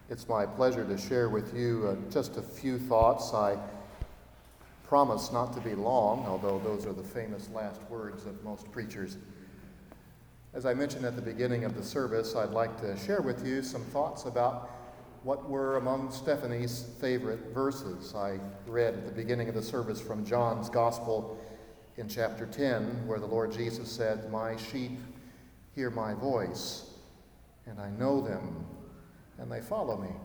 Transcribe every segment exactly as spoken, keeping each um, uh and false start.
It's my pleasure to share with you uh, just a few thoughts. I promise not to be long, although those are the famous last words of most preachers. As I mentioned at the beginning of the service, I'd like to share with you some thoughts about what were among Stephanie's favorite verses. I read at the beginning of the service from John's Gospel in chapter ten, where the Lord Jesus said, "My sheep hear my voice, and I know them, and they follow me."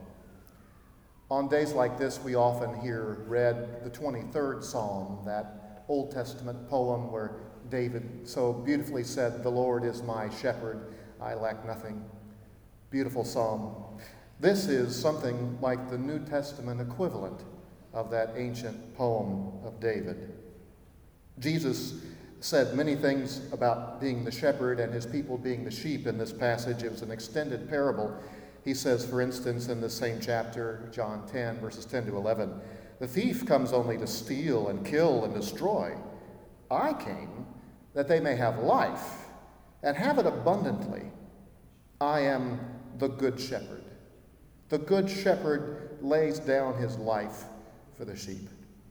On days like this, we often hear read the twenty-third Psalm, that Old Testament poem where David so beautifully said, "The Lord is my shepherd, I lack nothing." Beautiful psalm. This is something like the New Testament equivalent of that ancient poem of David. Jesus said many things about being the shepherd and his people being the sheep in this passage. It was an extended parable. He says, for instance, in the same chapter, John ten, verses ten to eleven, "The thief comes only to steal and kill and destroy. I came that they may have life and have it abundantly. I am the good shepherd. The good shepherd lays down his life for the sheep."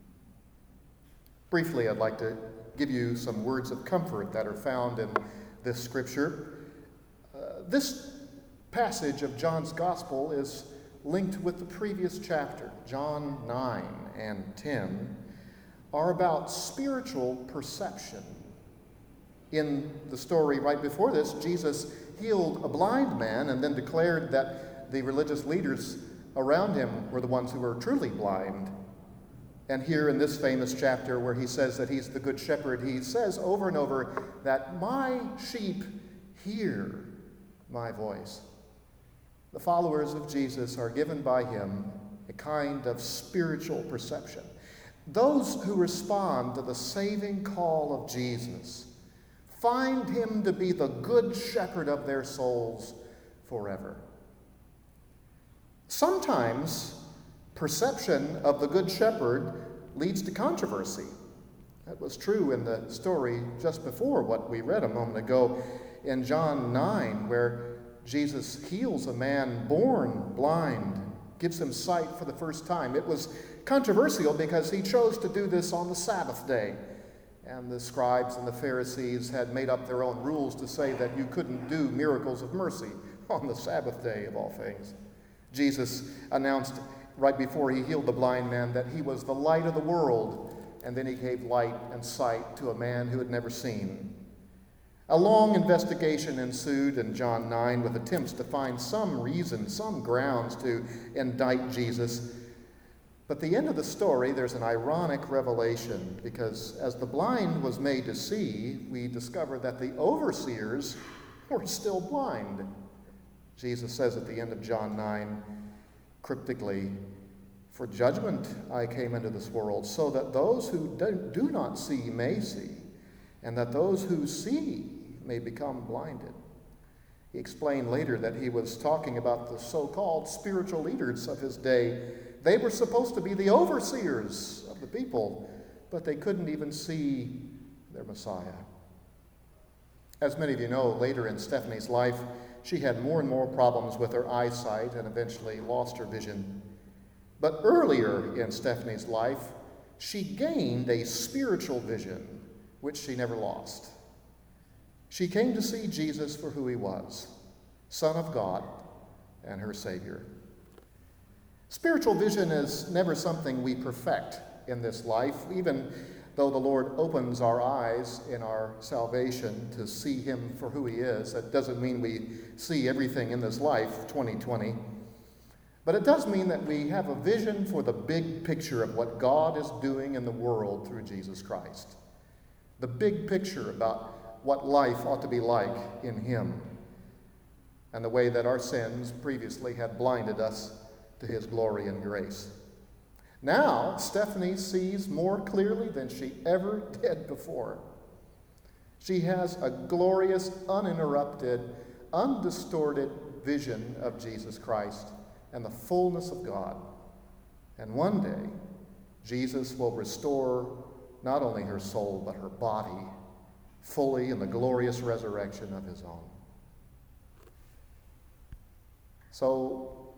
Briefly, I'd like to give you some words of comfort that are found in this scripture. Uh, this passage of John's Gospel is linked with the previous chapter. John nine and ten are about spiritual perception. In the story right before this, Jesus healed a blind man and then declared that the religious leaders around him were the ones who were truly blind. And here in this famous chapter where he says that he's the good shepherd, he says over and over that my sheep hear my voice. The followers of Jesus are given by him a kind of spiritual perception. Those who respond to the saving call of Jesus find him to be the good shepherd of their souls forever. Sometimes perception of the good shepherd leads to controversy. That was true in the story just before what we read a moment ago in John nine, where Jesus heals a man born blind, gives him sight for the first time. It was controversial because he chose to do this on the Sabbath day. And the scribes and the Pharisees had made up their own rules to say that you couldn't do miracles of mercy on the Sabbath day of all things. Jesus announced right before he healed the blind man that he was the light of the world, and then he gave light and sight to a man who had never seen. A long investigation ensued in John nine with attempts to find some reason, some grounds to indict Jesus. But at the end of the story, there's an ironic revelation, because as the blind was made to see, we discover that the overseers were still blind. Jesus says at the end of John nine, cryptically, "For judgment I came into this world, so that those who do not see may see, and that those who see may become blinded." He explained later that he was talking about the so-called spiritual leaders of his day. They were supposed to be the overseers of the people, but they couldn't even see their Messiah. As many of you know, later in Stephanie's life, she had more and more problems with her eyesight and eventually lost her vision. But earlier in Stephanie's life, she gained a spiritual vision, which she never lost. She came to see Jesus for who he was, Son of God and her Savior. Spiritual vision is never something we perfect in this life, even though the Lord opens our eyes in our salvation to see him for who he is. That doesn't mean we see everything in this life twenty twenty. But it does mean that we have a vision for the big picture of what God is doing in the world through Jesus Christ. The big picture about what life ought to be like in him, and the way that our sins previously had blinded us to his glory and grace. Now, Stephanie sees more clearly than she ever did before. She has a glorious, uninterrupted, undistorted vision of Jesus Christ and the fullness of God. And one day, Jesus will restore not only her soul, but her body fully in the glorious resurrection of his own. So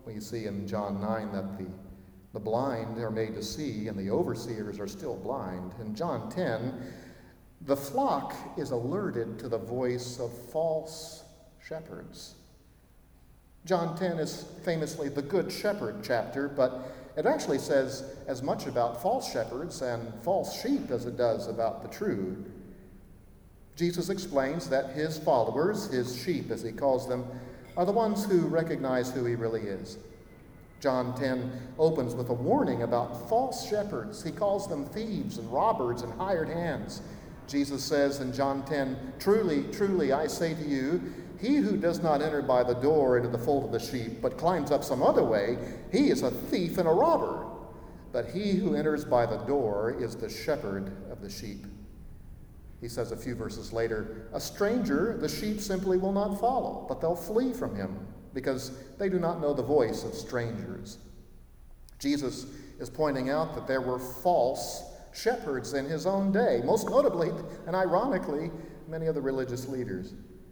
We see in John nine that the, the blind are made to see and the overseers are still blind. In John ten, the flock is alerted to the voice of false shepherds. John ten is famously the Good Shepherd chapter, but it actually says as much about false shepherds and false sheep as it does about the true. Jesus explains that his followers, his sheep as he calls them, are the ones who recognize who he really is. John ten opens with a warning about false shepherds. He calls them thieves and robbers and hired hands. Jesus says in John ten, "Truly, truly, I say to you, he who does not enter by the door into the fold of the sheep, but climbs up some other way, he is a thief and a robber. But he who enters by the door is the shepherd of the sheep." He says a few verses later, "A stranger the sheep simply will not follow, but they'll flee from him, because they do not know the voice of strangers." Jesus is pointing out that there were false shepherds in his own day, most notably and ironically, many of the religious leaders.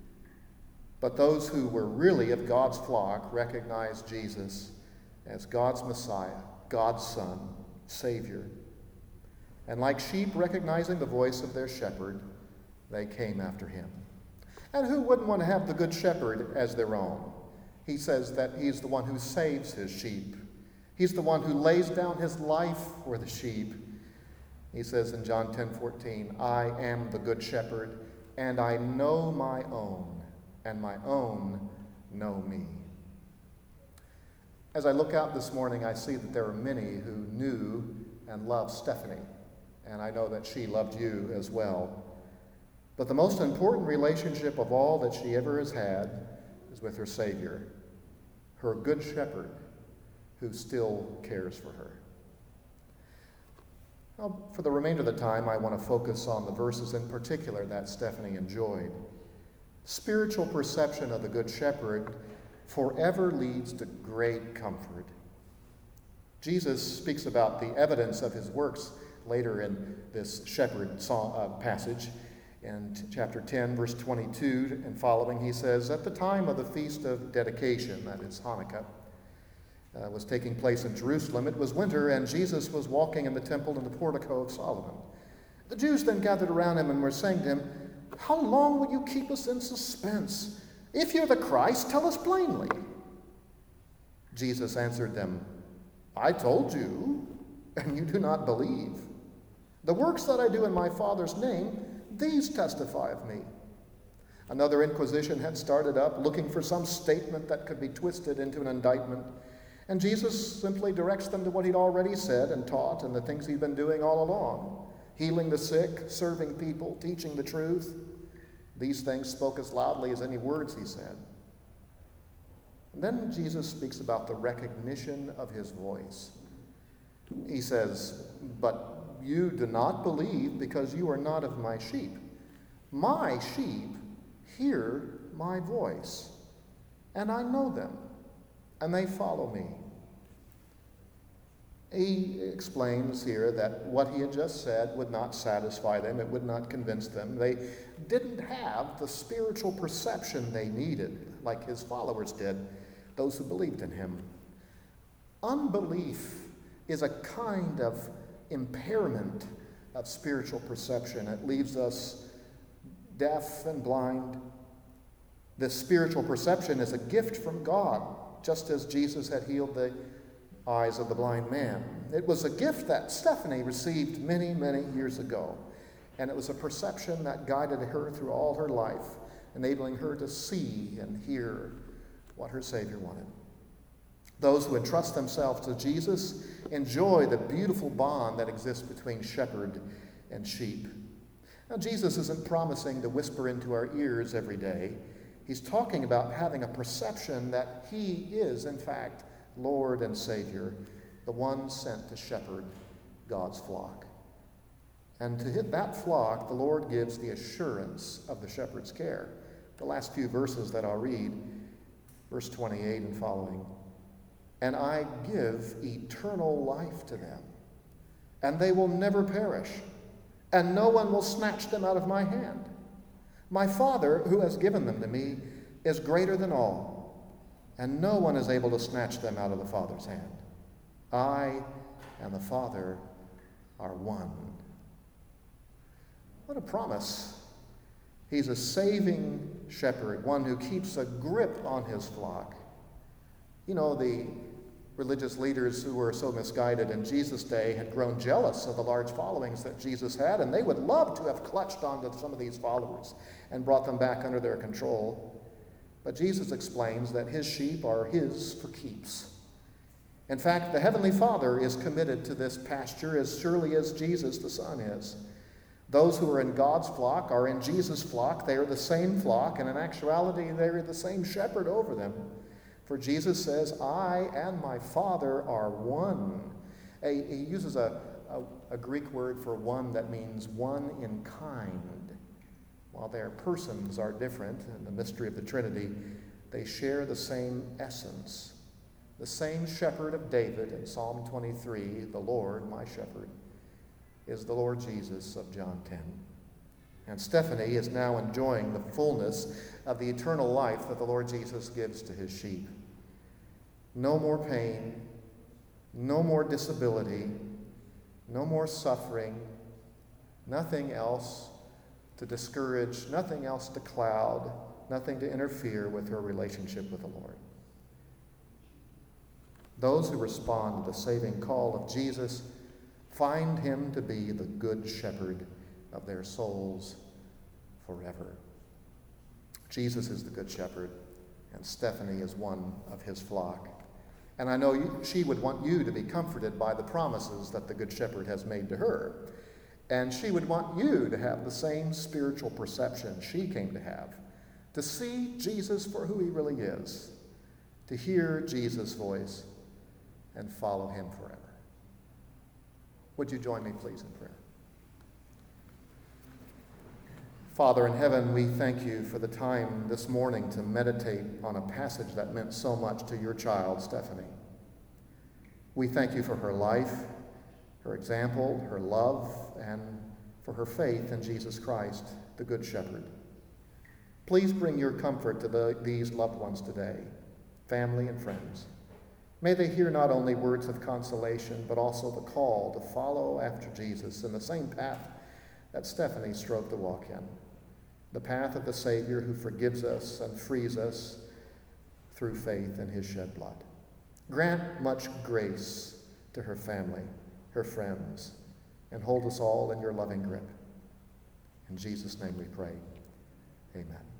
But those who were really of God's flock recognized Jesus as God's Messiah, God's Son, Savior. And like sheep recognizing the voice of their shepherd, they came after him. And who wouldn't want to have the Good Shepherd as their own? He says that he's the one who saves his sheep. He's the one who lays down his life for the sheep. He says in John ten fourteen, "I am the Good Shepherd, and I know my own, and my own know me." As I look out this morning, I see that there are many who knew and loved Stephanie, and I know that she loved you as well. But the most important relationship of all that she ever has had is with her Savior, her Good Shepherd, who still cares for her. Well, for the remainder of the time, I want to focus on the verses in particular that Stephanie enjoyed. Spiritual perception of the Good Shepherd forever leads to great comfort. Jesus speaks about the evidence of his works later in this shepherd song, uh, passage. In chapter ten, verse twenty-two and following, he says, "At the time of the Feast of Dedication," that is Hanukkah, uh, was taking place in Jerusalem. It was winter, and Jesus was walking in the temple in the portico of Solomon. The Jews then gathered around him and were saying to him, "How long will you keep us in suspense? If you're the Christ, tell us plainly." Jesus answered them, "I told you, and you do not believe. The works that I do in my Father's name, these testify of me." Another inquisition had started up, looking for some statement that could be twisted into an indictment. And Jesus simply directs them to what he'd already said and taught and the things he'd been doing all along: healing the sick, serving people, teaching the truth. These things spoke as loudly as any words he said. And then Jesus speaks about the recognition of his voice. He says, "But you do not believe because you are not of my sheep. My sheep hear my voice, and I know them, and they follow me." He explains here that what he had just said would not satisfy them. It would not convince them. They didn't have the spiritual perception they needed, like his followers did, those who believed in him. Unbelief is a kind of impairment of spiritual perception. It leaves us deaf and blind. This spiritual perception is a gift from God, just as Jesus had healed the eyes of the blind man. It was a gift that Stephanie received many, many years ago, and it was a perception that guided her through all her life, enabling her to see and hear what her Savior wanted. Those who entrust themselves to Jesus enjoy the beautiful bond that exists between shepherd and sheep. Now, Jesus isn't promising to whisper into our ears every day. He's talking about having a perception that he is, in fact, Lord and Savior, the one sent to shepherd God's flock. And to hit that flock, the Lord gives the assurance of the shepherd's care. The last few verses that I'll read, verse twenty-eight and following, "And I give eternal life to them, and they will never perish, and no one will snatch them out of my hand. My Father, who has given them to me, is greater than all, and no one is able to snatch them out of the Father's hand. I and the Father are one. What a promise. He's a saving shepherd, one who keeps a grip on his flock. You know, the religious leaders who were so misguided in Jesus' day had grown jealous of the large followings that Jesus had, and they would love to have clutched onto some of these followers and brought them back under their control. But Jesus explains that his sheep are his for keeps. In fact, the Heavenly Father is committed to this pasture as surely as Jesus the Son is. Those who are in God's flock are in Jesus' flock. They are the same flock, and in actuality, they are the same shepherd over them. For Jesus says, I and my Father are one. A, he uses a, a, a Greek word for one that means one in kind. While their persons are different in the mystery of the Trinity, they share the same essence. The same shepherd of David in Psalm twenty-three, the Lord, my shepherd, is the Lord Jesus of John ten. And Stephanie is now enjoying the fullness of the eternal life that the Lord Jesus gives to his sheep. No more pain, no more disability, no more suffering, nothing else to discourage, nothing else to cloud, nothing to interfere with her relationship with the Lord. Those who respond to the saving call of Jesus find him to be the good shepherd of their souls forever. Jesus is the good shepherd, and Stephanie is one of his flock. And I know you, she would want you to be comforted by the promises that the good shepherd has made to her. And she would want you to have the same spiritual perception she came to have, to see Jesus for who he really is, to hear Jesus' voice, and follow him forever. Would you join me, please, in prayer? Father in heaven, we thank you for the time this morning to meditate on a passage that meant so much to your child, Stephanie. We thank you for her life, her example, her love, and for her faith in Jesus Christ, the Good Shepherd. Please bring your comfort to the, these loved ones today, family and friends. May they hear not only words of consolation, but also the call to follow after Jesus in the same path that Stephanie strove to walk in, the path of the Savior who forgives us and frees us through faith in his shed blood. Grant much grace to her family, her friends, and hold us all in your loving grip. In Jesus' name we pray. Amen.